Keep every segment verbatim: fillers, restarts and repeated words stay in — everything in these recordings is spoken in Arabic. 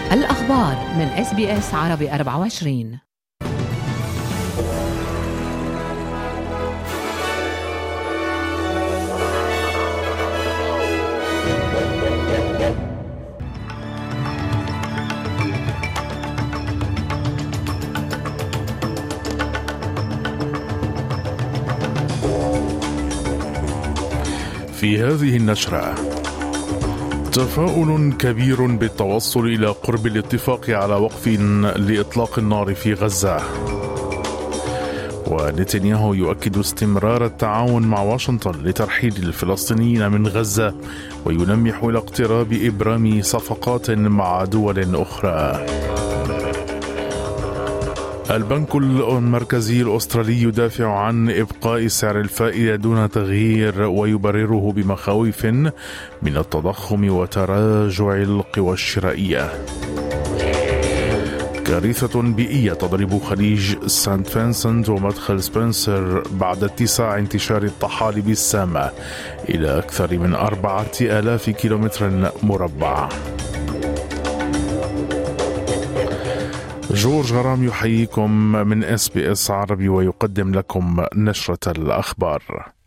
الأخبار من إس بي إس عربي أربعة وعشرين. في هذه النشرة: تفاؤل كبير بالتوصل إلى قرب الاتفاق على وقف لإطلاق النار في غزة، ونتنياهو يؤكد استمرار التعاون مع واشنطن لترحيل الفلسطينيين من غزة ويلمح إلى اقتراب إبرام صفقات مع دول أخرى. البنك المركزي الأسترالي يدافع عن إبقاء سعر الفائدة دون تغيير ويبرره بمخاوف من التضخم وتراجع القوى الشرائية. كارثة بيئية تضرب خليج سانت فينسنت ومدخل سبنسر بعد اتساع انتشار الطحالب السامة إلى أكثر من أربعة آلاف كيلومتر مربع. جورج غرام يحييكم من إس بي إس عربي ويقدم لكم نشرة الأخبار.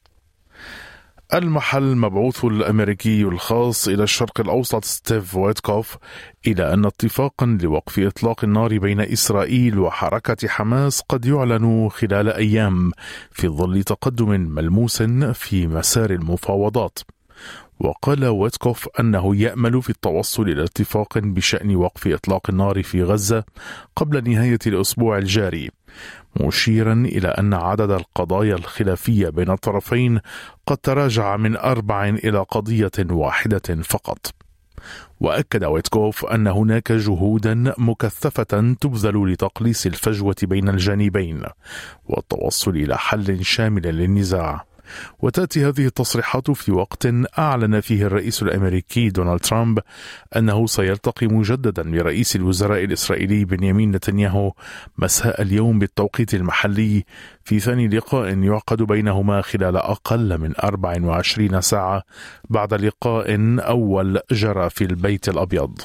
المحل مبعوث الأمريكي الخاص إلى الشرق الأوسط ستيف ويتكوف إلى أن اتفاقا لوقف إطلاق النار بين إسرائيل وحركة حماس قد يعلن خلال أيام في ظل تقدم ملموس في مسار المفاوضات. وقال ويتكوف أنه يأمل في التوصل إلى اتفاق بشأن وقف إطلاق النار في غزة قبل نهاية الأسبوع الجاري، مشيرا إلى أن عدد القضايا الخلافية بين الطرفين قد تراجع من أربع إلى قضية واحدة فقط. وأكد ويتكوف أن هناك جهودا مكثفة تبذل لتقليص الفجوة بين الجانبين والتوصل إلى حل شامل للنزاع. وتأتي هذه التصريحات في وقت أعلن فيه الرئيس الأمريكي دونالد ترامب أنه سيلتقي مجددا برئيس الوزراء الإسرائيلي بنيامين نتنياهو مساء اليوم بالتوقيت المحلي في ثاني لقاء يعقد بينهما خلال أقل من أربع وعشرين ساعة بعد لقاء أول جرى في البيت الأبيض.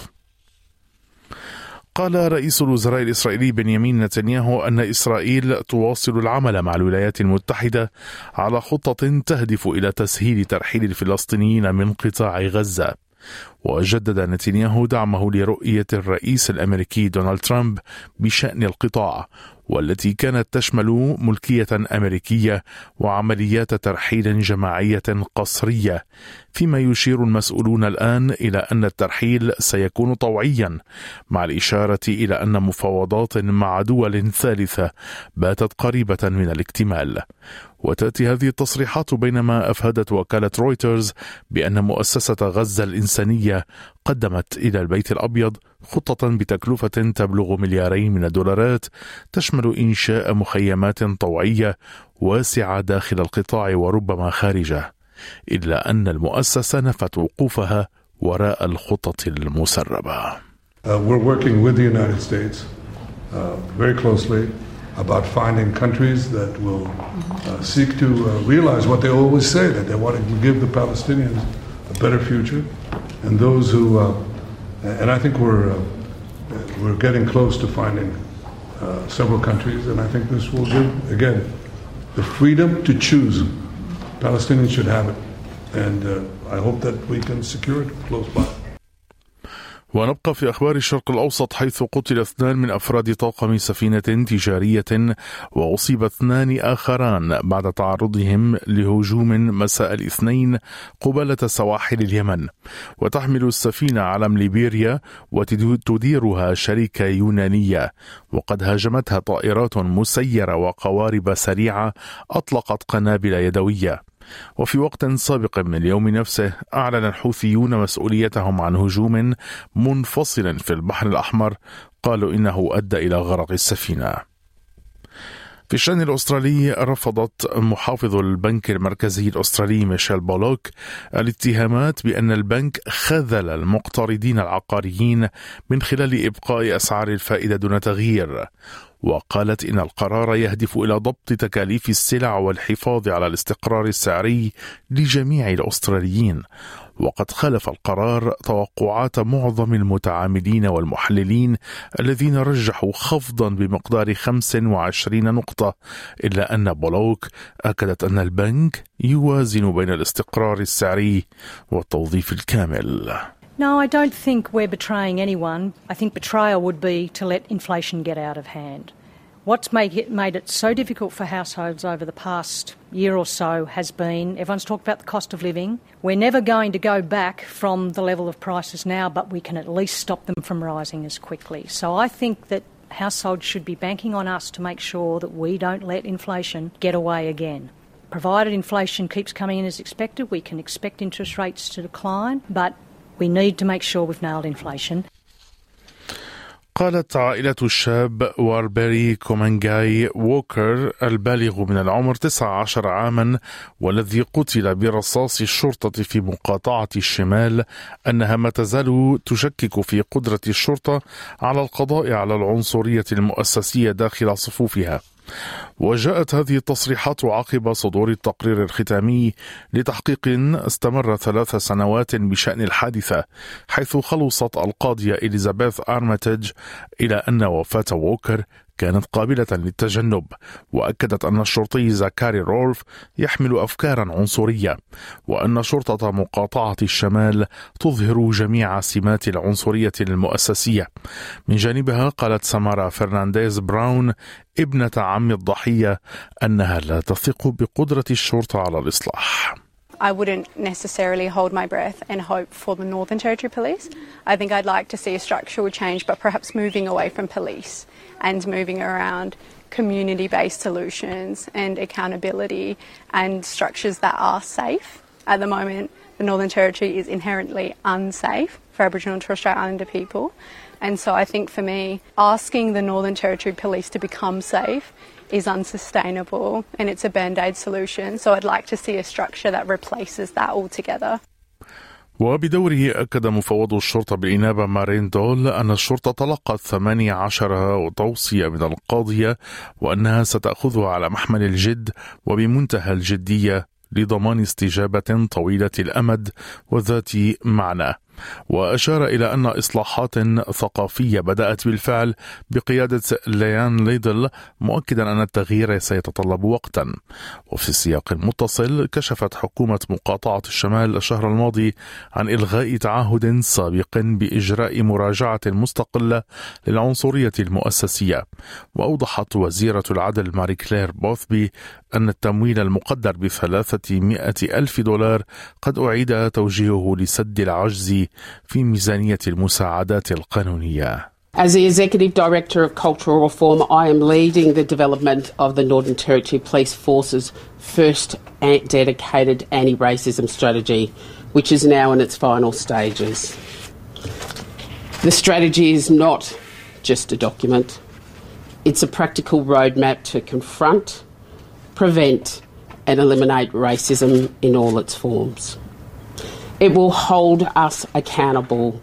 قال رئيس الوزراء الإسرائيلي بنيامين نتنياهو أن إسرائيل تواصل العمل مع الولايات المتحدة على خطة تهدف إلى تسهيل ترحيل الفلسطينيين من قطاع غزة. وجدد نتنياهو دعمه لرؤية الرئيس الأمريكي دونالد ترامب بشأن القطاع، والتي كانت تشمل ملكية أمريكية وعمليات ترحيل جماعية قسرية، فيما يشير المسؤولون الآن إلى أن الترحيل سيكون طوعيا، مع الإشارة إلى أن مفاوضات مع دول ثالثة باتت قريبة من الاكتمال. وتأتي هذه التصريحات بينما أفادت وكالة رويترز بأن مؤسسة غزة الإنسانية قدمت إلى البيت الأبيض خطة بتكلفة تبلغ مليارين من الدولارات تشمل إنشاء مخيمات طوعية واسعة داخل القطاع وربما خارجه، إلا أن المؤسسة نفت وقوفها وراء الخطة المسربة. Uh, we're working with the United States uh, very closely about finding countries that will uh, seek to uh, realize what they always say, that they want to give the Palestinians a better future, and those who, uh, and I think we're uh, we're getting close to finding uh, several countries, and I think this will give, again, the freedom to choose. Palestinians should have it, and uh, I hope that we can secure it close by. ونبقى في أخبار الشرق الأوسط، حيث قتل اثنان من أفراد طاقم سفينة تجارية وأصيب اثنان آخران بعد تعرضهم لهجوم مساء الاثنين قبالة سواحل اليمن. وتحمل السفينة علم ليبيريا وتديرها شركة يونانية، وقد هاجمتها طائرات مسيرة وقوارب سريعة أطلقت قنابل يدوية. وفي وقت سابق من اليوم نفسه أعلن الحوثيون مسؤوليتهم عن هجوم منفصل في البحر الأحمر قالوا إنه أدى إلى غرق السفينة. في الشأن الأسترالي، رفضت محافظ البنك المركزي الأسترالي ميشيل بولوك الاتهامات بأن البنك خذل المقترضين العقاريين من خلال إبقاء أسعار الفائدة دون تغيير. وقالت إن القرار يهدف إلى ضبط تكاليف السلع والحفاظ على الاستقرار السعري لجميع الأستراليين. وقد خالف القرار توقعات معظم المتعاملين والمحللين الذين رجحوا خفضا بمقدار خمس وعشرين نقطة، إلا أن بولوك أكدت أن البنك يوازن بين الاستقرار السعري والتوظيف الكامل. No, I don't think we're betraying anyone. I think betrayal would be to let inflation get out of hand. What's made it, made it so difficult for households over the past year or so has been, everyone's talked about the cost of living. We're never going to go back from the level of prices now, but we can at least stop them from rising as quickly. So I think that households should be banking on us to make sure that we don't let inflation get away again. Provided inflation keeps coming in as expected, we can expect interest rates to decline, but we need to make sure we've nailed inflation. قالت عائلة الشاب واربري كومانجاي ووكر البالغ من العمر تسعة عشر عاما والذي قتل برصاص الشرطة في مقاطعة الشمال أنها ما تزال تشكك في قدرة الشرطة على القضاء على العنصرية المؤسسية داخل صفوفها. وجاءت هذه التصريحات عقب صدور التقرير الختامي لتحقيق استمر ثلاث سنوات بشأن الحادثة، حيث خلصت القاضية إليزابيث أرميتاج إلى أن وفاة ووكر كانت قابلة للتجنب، وأكدت أن الشرطي زكاري رولف يحمل أفكارا عنصرية، وأن شرطة مقاطعة الشمال تظهر جميع سمات العنصرية المؤسسية. من جانبها قالت سامارا فرنانديز براون ابنة عم الضحية أنها لا تثق بقدرة الشرطة على الإصلاح. I wouldn't necessarily hold my breath and hope for the Northern Territory Police. I think I'd like to see a structural change, but perhaps moving away from police and moving around community-based solutions and accountability and structures that are safe. At the moment, the Northern Territory is inherently unsafe for Aboriginal and Torres Strait Islander people. And so I think for me, asking the Northern Territory Police to become safe is unsustainable and it's a band-aid solution. So I'd like to see a structure that replaces that altogether. وبدوره أكد مفوض الشرطة بالإنابة مارين دول أن الشرطة تلقت ثمانية عشر توصية من القاضية وأنها ستأخذها على محمل الجد وبمنتهى الجدية لضمان استجابة طويلة الأمد وذات معنى. وأشار إلى أن إصلاحات ثقافية بدأت بالفعل بقيادة ليان ليدل، مؤكدا أن التغيير سيتطلب وقتا. وفي السياق المتصل كشفت حكومة مقاطعة الشمال الشهر الماضي عن إلغاء تعهد سابق بإجراء مراجعة مستقلة للعنصرية المؤسسية. وأوضحت وزيرة العدل ماري كلير بوثبي أن التمويل المقدر بثلاثمائة ألف دولار قد أعيد توجيهه لسد العجز في ميزانية المساعدات القانونية. As the Executive Director of Cultural Reform, I am leading the development of the Northern Territory Police Force's first dedicated anti-racism strategy, which is now in its final stages. The strategy is not just a document. It's a practical roadmap to confront, prevent and eliminate racism in all its forms. It will hold us accountable.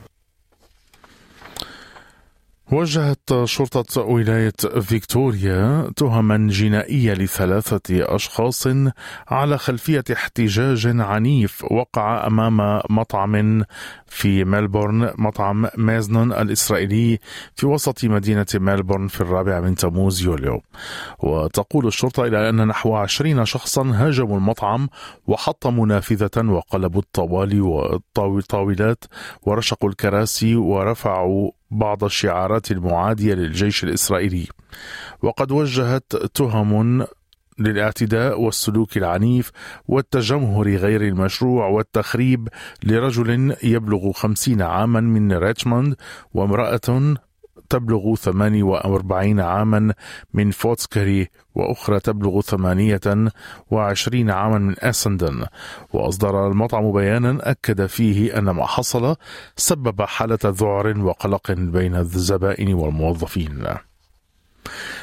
وجهت شرطة ولاية فيكتوريا تهما جنائية لثلاثة أشخاص على خلفية احتجاج عنيف وقع أمام مطعم في ملبورن، مطعم مازنون الإسرائيلي في وسط مدينة ملبورن في الرابع من تموز يوليو. وتقول الشرطة إلى أن نحو عشرين شخصا هاجموا المطعم وحطموا نافذة وقلبوا الطوالي والطاولات ورشقوا الكراسي ورفعوا بعض الشعارات المعادية للجيش الإسرائيلي. وقد وجهت تهم للاعتداء والسلوك العنيف والتجمهر غير المشروع والتخريب لرجل يبلغ خمسين عاما من ريتشموند وامرأة تبلغ ثمانية وأربعين عاما من فوتسكري وأخرى تبلغ ثمانية وعشرين عاما من أسندن. وأصدر المطعم بيانا أكد فيه أن ما حصل سبب حالة ذعر وقلق بين الزبائن والموظفين.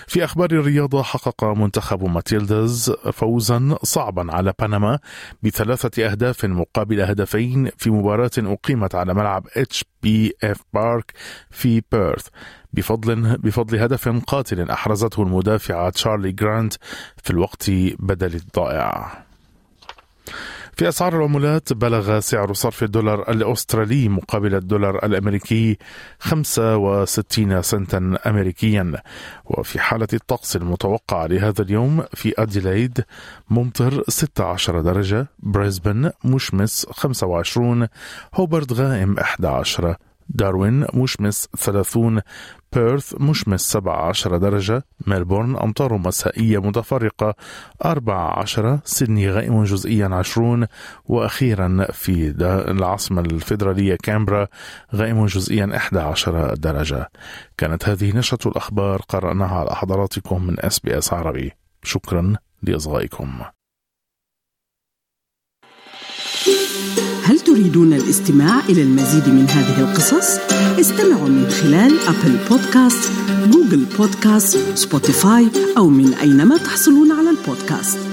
في أخبار الرياضة، حقق منتخب ماتيلداز فوزا صعبا على بنما بثلاثة أهداف مقابل هدفين في مباراة أقيمت على ملعب اتش بي اف بارك في بيرث بفضل بفضل هدف قاتل أحرزته المدافع تشارلي جرانت في الوقت بدل الضائع. في أسعار العملات، بلغ سعر صرف الدولار الأسترالي مقابل الدولار الأمريكي خمسة وستين سنتا أمريكيا. وفي حالة الطقس المتوقع لهذا اليوم، في أديلايد ممطر ستة عشر درجة، بريسبن مشمس خمسة وعشرين، هوبرت غائم أحد عشر، داروين مشمس ثلاثون، بيرث مشمس سبعة عشر درجة، ملبورن أمطار مسائية متفرقة أربعة عشر، سيدني غائم جزئيا عشرون، وأخيرا في العاصمة الفيدرالية كامبرا غائم جزئيا أحد عشر درجة. كانت هذه نشرة الأخبار قرأناها على حضراتكم من إس بي إس عربي. شكرا لإصغائكم. هل تريدون الاستماع إلى المزيد من هذه القصص؟ استمعوا من خلال أبل بودكاست، جوجل بودكاست، سبوتيفاي أو من أينما تحصلون على البودكاست.